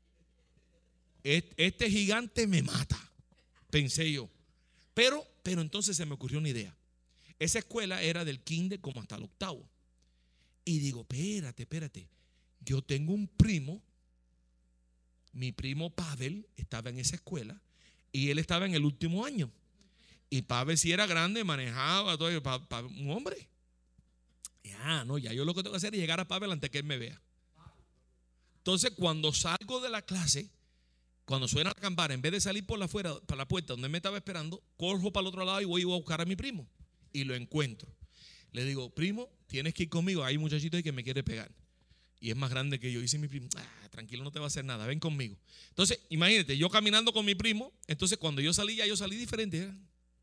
Este gigante me mata, pensé yo. Pero, pero entonces se me ocurrió una idea. Esa escuela era del kinder como hasta el octavo. Y digo, espérate, espérate. Yo tengo un primo, mi primo Pavel estaba en esa escuela y él estaba en el último año. Y Pavel sí era grande, manejaba, todo, pa, pa, un hombre. Ya, no, ya yo lo que tengo que hacer es llegar a Pavel antes que él me vea. Entonces, cuando salgo de la clase, cuando suena la campana, en vez de salir por la, fuera, para la puerta donde me estaba esperando, corro para el otro lado y voy a buscar a mi primo. Y lo encuentro. Le digo, primo, tienes que ir conmigo. Hay un muchachito ahí que me quiere pegar. Y es más grande que yo. Dice mi primo, ah, tranquilo, no te va a hacer nada, ven conmigo. Entonces, imagínate, yo caminando con mi primo. Entonces, cuando yo salí, ya yo salí diferente. ¿eh?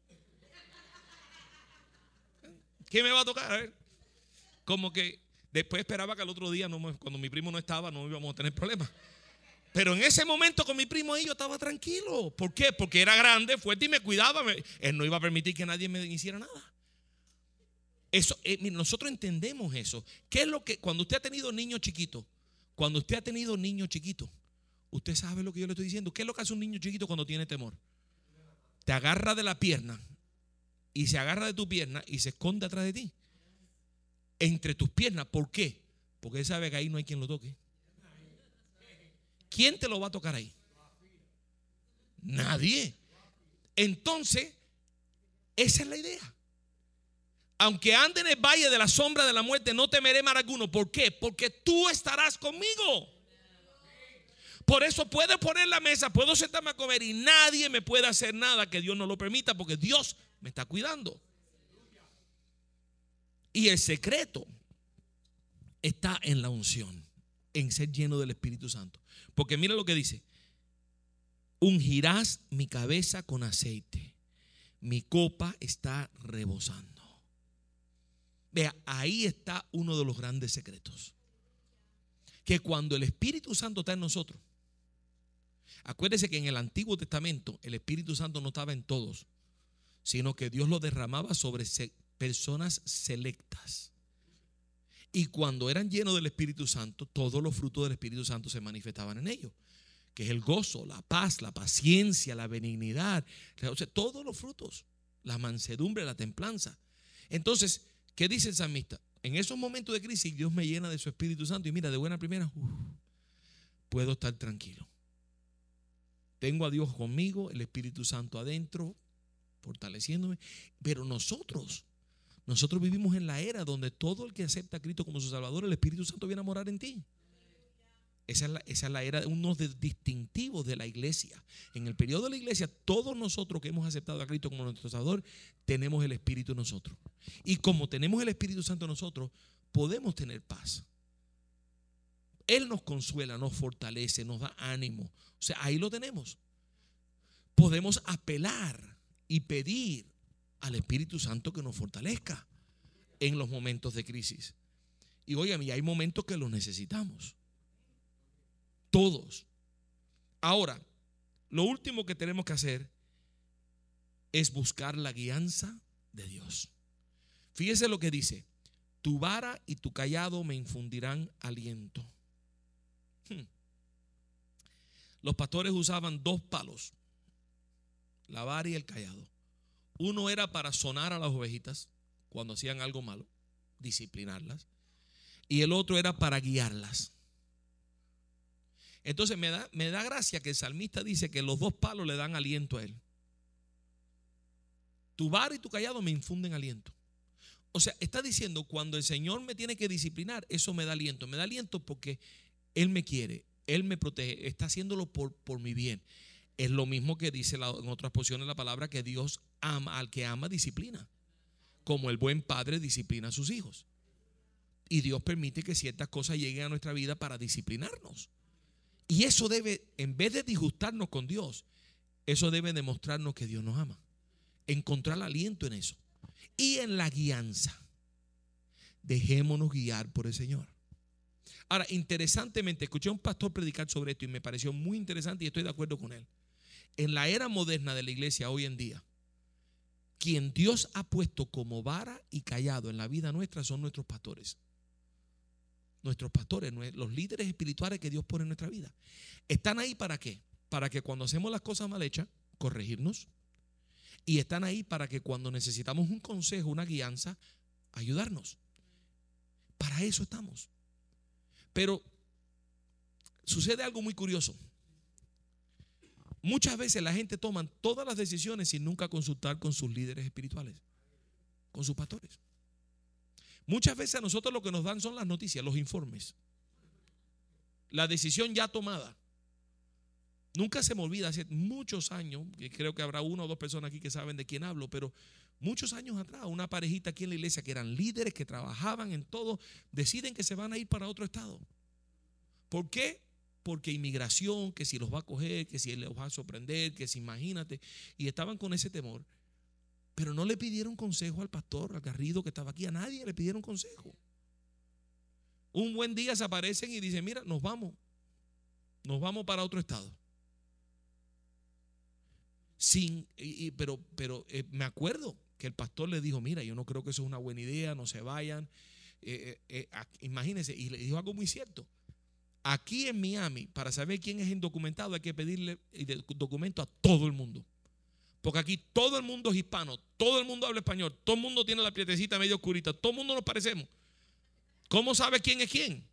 ¿Qué me va a tocar? A ver. Como que después esperaba que al otro día, no, cuando mi primo no estaba, no íbamos a tener problemas. Pero en ese momento con mi primo ahí yo estaba tranquilo. ¿Por qué? Porque era grande, fuerte y me cuidaba. Él no iba a permitir que nadie me hiciera nada. Eso, eh, nosotros entendemos eso. ¿Qué es lo que, cuando usted ha tenido niños chiquitos, cuando usted ha tenido niños chiquitos, usted sabe lo que yo le estoy diciendo? ¿Qué es lo que hace un niño chiquito cuando tiene temor? Te agarra de la pierna y se agarra de tu pierna y se esconde atrás de ti. Entre tus piernas. ¿Por qué? Porque él sabe que ahí no hay quien lo toque. ¿Quién te lo va a tocar ahí? Nadie. Entonces, esa es la idea. Aunque ande en el valle de la sombra de la muerte, no temeré mal alguno. ¿Por qué? Porque tú estarás conmigo. Por eso puedo poner la mesa, puedo sentarme a comer y nadie me puede hacer nada que Dios no lo permita, porque Dios me está cuidando. Y el secreto está en la unción, en ser lleno del Espíritu Santo. Porque mira lo que dice: ungirás mi cabeza con aceite, mi copa está rebosando. Vea, ahí está uno de los grandes secretos. Que cuando el Espíritu Santo está en nosotros, acuérdese que en el Antiguo Testamento el Espíritu Santo no estaba en todos, sino que Dios lo derramaba sobre personas selectas. Y cuando eran llenos del Espíritu Santo, todos los frutos del Espíritu Santo se manifestaban en ellos, que es el gozo, la paz, la paciencia, la benignidad, o sea, todos los frutos, la mansedumbre, la templanza. Entonces, ¿qué dice el salmista? en esos momentos de crisis Dios me llena de su Espíritu Santo y mira, de buena primera, uf, puedo estar tranquilo. Tengo a Dios conmigo, el Espíritu Santo adentro, fortaleciéndome. Pero nosotros, nosotros vivimos en la era donde todo el que acepta a Cristo como su Salvador, el Espíritu Santo viene a morar en ti. Esa es la, esa es la era, uno de los distintivos de la iglesia. En el periodo de la iglesia, todos nosotros que hemos aceptado a Cristo como nuestro Salvador, tenemos el Espíritu en nosotros. Y como tenemos el Espíritu Santo en nosotros, podemos tener paz. Él nos consuela, nos fortalece, nos da ánimo. O sea, ahí lo tenemos. Podemos apelar y pedir al Espíritu Santo que nos fortalezca en los momentos de crisis. Y óigame, hay momentos que los necesitamos. Todos. Ahora, lo último que tenemos que hacer es buscar la guianza de Dios. Fíjese lo que dice: tu vara y tu cayado me infundirán aliento. Hmm. Los pastores usaban dos palos, la vara y el cayado. Uno era para sonar a las ovejitas cuando hacían algo malo, disciplinarlas, y el otro era para guiarlas. Entonces me da, me da gracia que el salmista dice que los dos palos le dan aliento a él. Tu vara y tu cayado me infunden aliento. O sea, está diciendo, cuando el Señor me tiene que disciplinar, eso me da aliento. Me da aliento porque Él me quiere, Él me protege, está haciéndolo por, por mi bien. Es lo mismo que dice la, en otras posiciones la palabra, que Dios ama, al que ama disciplina, como el buen padre disciplina a sus hijos. Y Dios permite que ciertas cosas lleguen a nuestra vida para disciplinarnos. Y eso debe, en vez de disgustarnos con Dios, eso debe demostrarnos que Dios nos ama. Encontrar aliento en eso. Y en la guianza, dejémonos guiar por el Señor. Ahora, interesantemente, escuché a un pastor predicar sobre esto y me pareció muy interesante y estoy de acuerdo con él. En la era moderna de la iglesia hoy en día, quien Dios ha puesto como vara y cayado en la vida nuestra son nuestros pastores. Nuestros pastores, los líderes espirituales que Dios pone en nuestra vida. ¿Están ahí para qué? Para que cuando hacemos las cosas mal hechas, corregirnos. Y están ahí para que cuando necesitamos un consejo, una guianza, ayudarnos. Para eso estamos. Pero sucede algo muy curioso. Muchas veces la gente toma todas las decisiones sin nunca consultar con sus líderes espirituales, con sus pastores. Muchas veces a nosotros lo que nos dan son las noticias, los informes, la decisión ya tomada. Nunca se me olvida, hace muchos años, que creo que habrá una o dos personas aquí que saben de quién hablo, pero muchos años atrás, una parejita aquí en la iglesia que eran líderes, que trabajaban en todo, deciden que se van a ir para otro estado. ¿Por qué? Porque inmigración, que si los va a coger, que si los va a sorprender, que si imagínate, y estaban con ese temor. Pero no le pidieron consejo al pastor, al Garrido que estaba aquí, a nadie le pidieron consejo. Un buen día se aparecen y dicen, mira, nos vamos, nos vamos para otro estado. Sin, y, y, pero pero eh, me acuerdo que el pastor le dijo, mira, yo no creo que eso es una buena idea, no se vayan. Eh, eh, eh, imagínense, y le dijo algo muy cierto. Aquí en Miami, para saber quién es indocumentado, hay que pedirle el documento a todo el mundo. Porque aquí todo el mundo es hispano, todo el mundo habla español, todo el mundo tiene la pietecita medio oscurita, todo el mundo nos parecemos. ¿Cómo sabes quién es quién?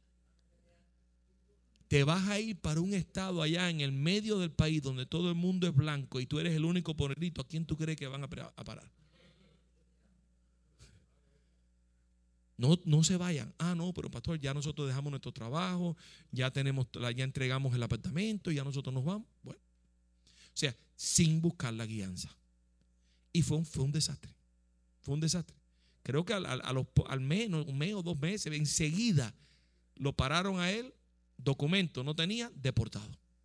Te vas a ir para un estado allá en el medio del país donde todo el mundo es blanco y tú eres el único ponerito. ¿A quién tú crees que van a parar? No, no se vayan. Ah, no, pero pastor, ya nosotros dejamos nuestro trabajo, ya tenemos, ya entregamos el apartamento y ya nosotros nos vamos. Bueno, o sea, sin buscar la guianza. Y fue un, fue un desastre. Fue un desastre. Creo que al, al, a los, al menos un mes o dos meses, enseguida lo pararon a él. Documento no tenía, deportado.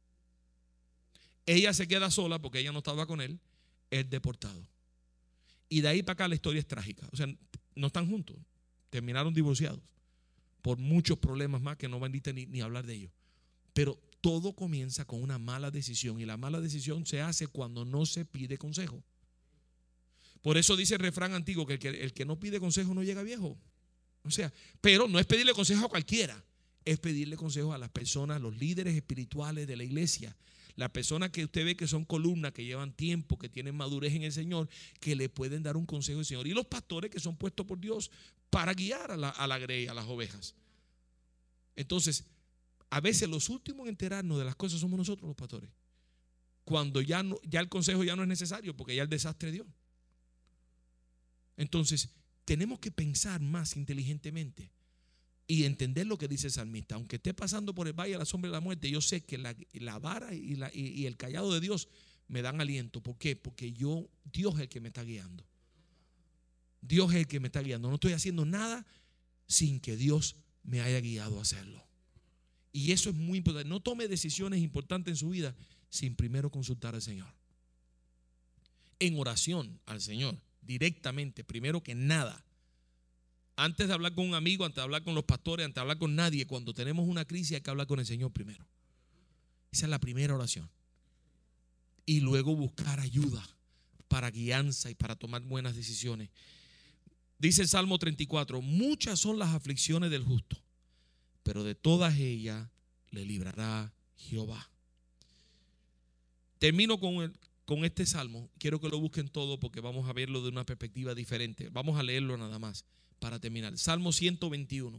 Ella se queda sola porque ella no estaba con él, él deportado. Y de ahí para acá la historia es trágica. O sea, no están juntos, terminaron divorciados por muchos problemas más que no bandita ni, ni hablar de ellos. Pero todo comienza con una mala decisión y la mala decisión se hace cuando no se pide consejo. Por eso dice el refrán antiguo que el que, el que no pide consejo no llega viejo. O sea, pero no es pedirle consejo a cualquiera. Es pedirle consejo a las personas, los líderes espirituales de la iglesia, Las personas que usted ve que son columnas, que llevan tiempo, que tienen madurez en el Señor, que le pueden dar un consejo del Señor. Y los pastores que son puestos por Dios para guiar a la, a la grey, a las ovejas. Entonces, a veces los últimos en enterarnos de las cosas somos nosotros los pastores. Cuando ya, no, ya el consejo ya no es necesario, porque ya el desastre dio. Entonces, tenemos que pensar más inteligentemente y entender lo que dice el salmista. Aunque esté pasando por el valle de la sombra de la muerte, yo sé que la, la vara y, la, y, y el cayado de Dios me dan aliento. ¿Por qué? Porque yo, Dios es el que me está guiando. Dios es el que me está guiando. No estoy haciendo nada sin que Dios me haya guiado a hacerlo. Y eso es muy importante. No tome decisiones importantes en su vida sin primero consultar al Señor. En oración al Señor, directamente, primero que nada. Antes de hablar con un amigo, antes de hablar con los pastores, antes de hablar con nadie, cuando tenemos una crisis hay que hablar con el Señor primero. Esa es la primera oración. Y luego buscar ayuda para guianza y para tomar buenas decisiones. Dice el Salmo treinta y cuatro, muchas son las aflicciones del justo, pero de todas ellas le librará Jehová. Termino con, el, con este salmo. Quiero que lo busquen todo porque vamos a verlo de una perspectiva diferente. Vamos a leerlo nada más para terminar. Salmo ciento veintiuno.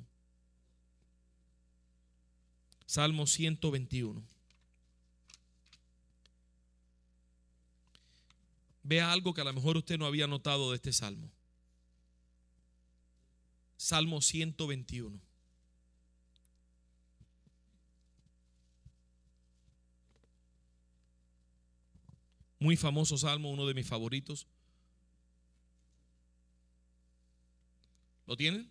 Salmo ciento veintiuno. Vea algo que a lo mejor usted no había notado de este salmo. Salmo ciento veintiuno. Muy famoso salmo, uno de mis favoritos. ¿Lo tienen?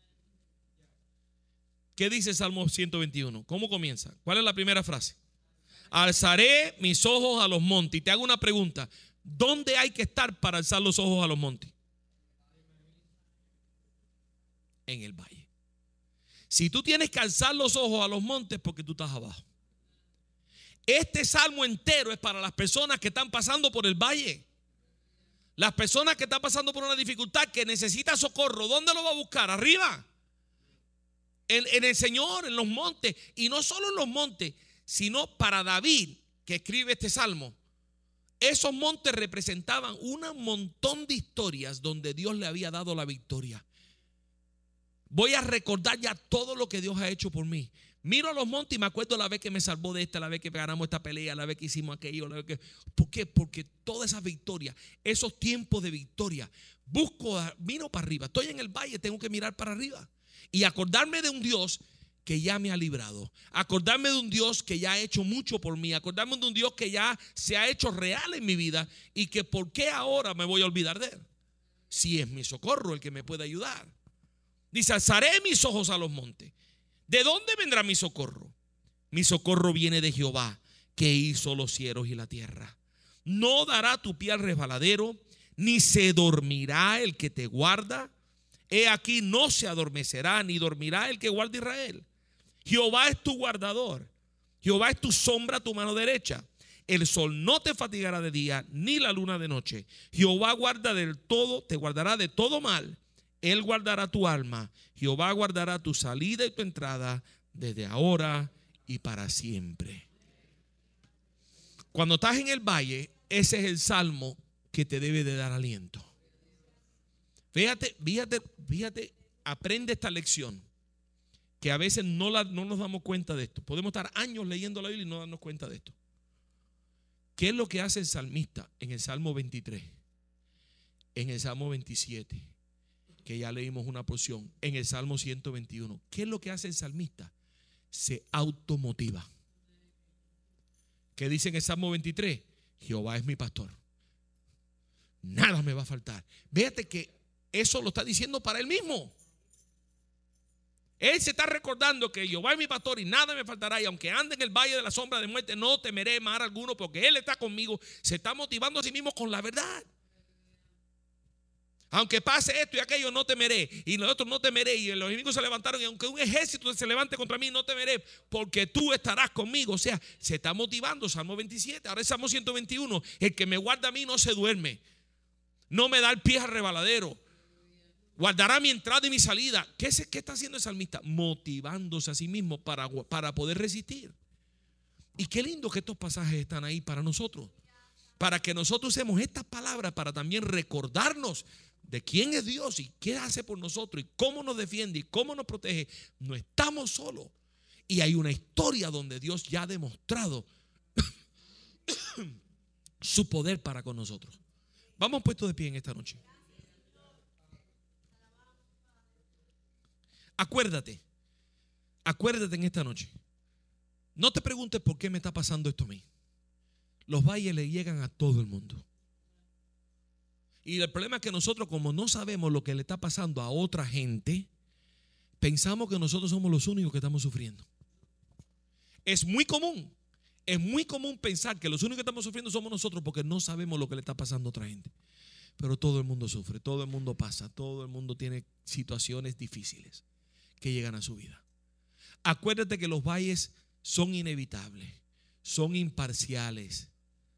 ¿Qué dice Salmo ciento veintiuno? ¿Cómo comienza? ¿Cuál es la primera frase? Alzaré mis ojos a los montes. Y te hago una pregunta. ¿Dónde hay que estar para alzar los ojos a los montes? En el valle. Si tú tienes que alzar los ojos a los montes, porque tú estás abajo. Este salmo entero es para las personas que están pasando por el valle. Las personas que están pasando por una dificultad, que necesitan socorro. ¿Dónde lo va a buscar? Arriba. En, en el Señor, en los montes. Y no solo en los montes, sino para David, que escribe este salmo. Esos montes representaban un montón de historias donde Dios le había dado la victoria. Voy a recordar ya todo lo que Dios ha hecho por mí. Miro a los montes y me acuerdo la vez que me salvó de esta, la vez que ganamos esta pelea, la vez que hicimos aquello, la vez que... ¿Por qué? Porque todas esas victorias, esos tiempos de victoria, busco, miro para arriba. Estoy en el valle, tengo que mirar para arriba y acordarme de un Dios que ya me ha librado. Acordarme de un Dios que ya ha hecho mucho por mí. Acordarme de un Dios que ya se ha hecho real en mi vida y que por qué ahora me voy a olvidar de él. Si es mi socorro el que me puede ayudar. Dice, alzaré mis ojos a los montes. ¿De dónde vendrá mi socorro? Mi socorro viene de Jehová, que hizo los cielos y la tierra. No dará tu pie al resbaladero, ni se dormirá el que te guarda. He aquí, no se adormecerá, ni dormirá el que guarda Israel. Jehová es tu guardador. Jehová es tu sombra, tu mano derecha. El sol no te fatigará de día, ni la luna de noche. Jehová guarda del todo, te guardará de todo mal. Él guardará tu alma. Jehová guardará tu salida y tu entrada desde ahora y para siempre. Cuando estás en el valle, ese es el salmo que te debe de dar aliento. Fíjate, fíjate, fíjate, aprende esta lección, que a veces no, la, no nos damos cuenta de esto. Podemos estar años leyendo la Biblia y no darnos cuenta de esto. ¿Qué es lo que hace el salmista en el Salmo veintitrés? En el Salmo veintisiete, que ya leímos una porción, en el Salmo ciento veintiuno. ¿Qué es lo que hace el salmista? Se automotiva. ¿Qué dice en el Salmo veintitrés? Jehová es mi pastor. Nada me va a faltar. Fíjate que eso lo está diciendo para él mismo. Él se está recordando que Jehová es mi pastor y nada me faltará. Y aunque ande en el valle de la sombra de muerte, no temeré mal alguno porque Él está conmigo. Se está motivando a sí mismo con la verdad. Aunque pase esto y aquello, no temeré. Y nosotros no temeré. Y los enemigos se levantaron. Y aunque un ejército se levante contra mí, no temeré. Porque tú estarás conmigo. O sea, se está motivando. Salmo veintisiete. Ahora es Salmo ciento veintiuno. El que me guarda a mí no se duerme. No me da el pie al rebaladero. Guardará mi entrada y mi salida. ¿Qué, es, qué está haciendo el salmista? Motivándose a sí mismo para, para poder resistir. Y qué lindo que estos pasajes están ahí para nosotros, para que nosotros usemos estas palabras para también recordarnos de quién es Dios y qué hace por nosotros y cómo nos defiende y cómo nos protege. No estamos solos. Y hay una historia donde Dios ya ha demostrado su poder para con nosotros. Vamos puestos de pie en esta noche. Acuérdate, acuérdate en esta noche. No te preguntes por qué me está pasando esto a mí. Los valles le llegan a todo el mundo. Y el problema es que nosotros, como no sabemos lo que le está pasando a otra gente, pensamos que nosotros somos los únicos que estamos sufriendo. Es muy común, es muy común pensar que los únicos que estamos sufriendo somos nosotros porque no sabemos lo que le está pasando a otra gente. Pero todo el mundo sufre, todo el mundo pasa, todo el mundo tiene situaciones difíciles que llegan a su vida. Acuérdate que los valles son inevitables, son imparciales.